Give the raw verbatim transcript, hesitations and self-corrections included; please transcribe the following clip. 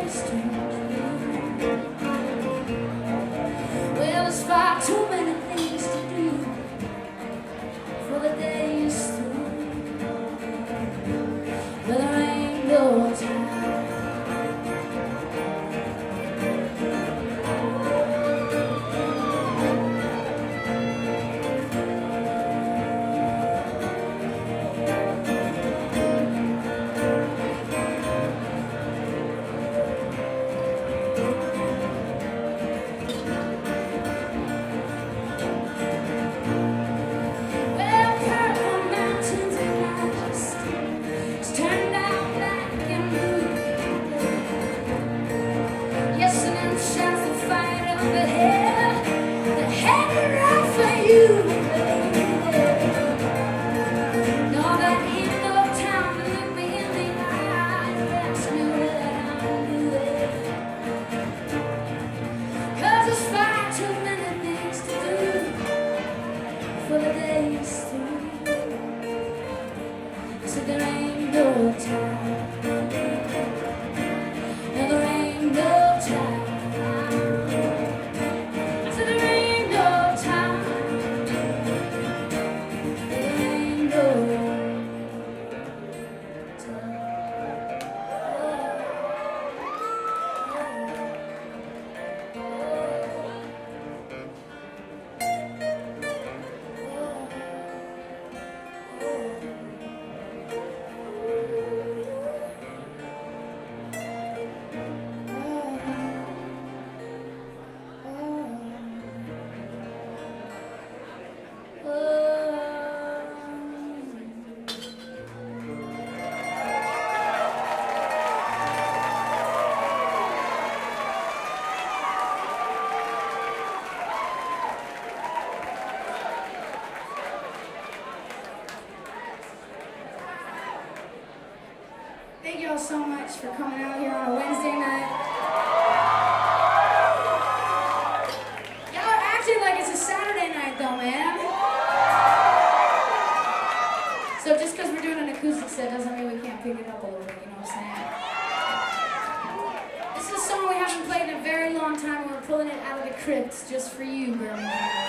days turn blue. Well, there's far too many things to do for the day is through. But there ain't no time. For the days through, so there ain't no time, no, there ain't no time, so there ain't no time, there ain't no time. Thank you all so much for coming out here on a Wednesday night. Y'all are acting like it's a Saturday night though, man. So just because we're doing an acoustic set doesn't mean we can't pick it up a little bit, you know what I'm saying? This is a song we haven't played in a very long time and we're pulling it out of the crypts just for you, Birmingham.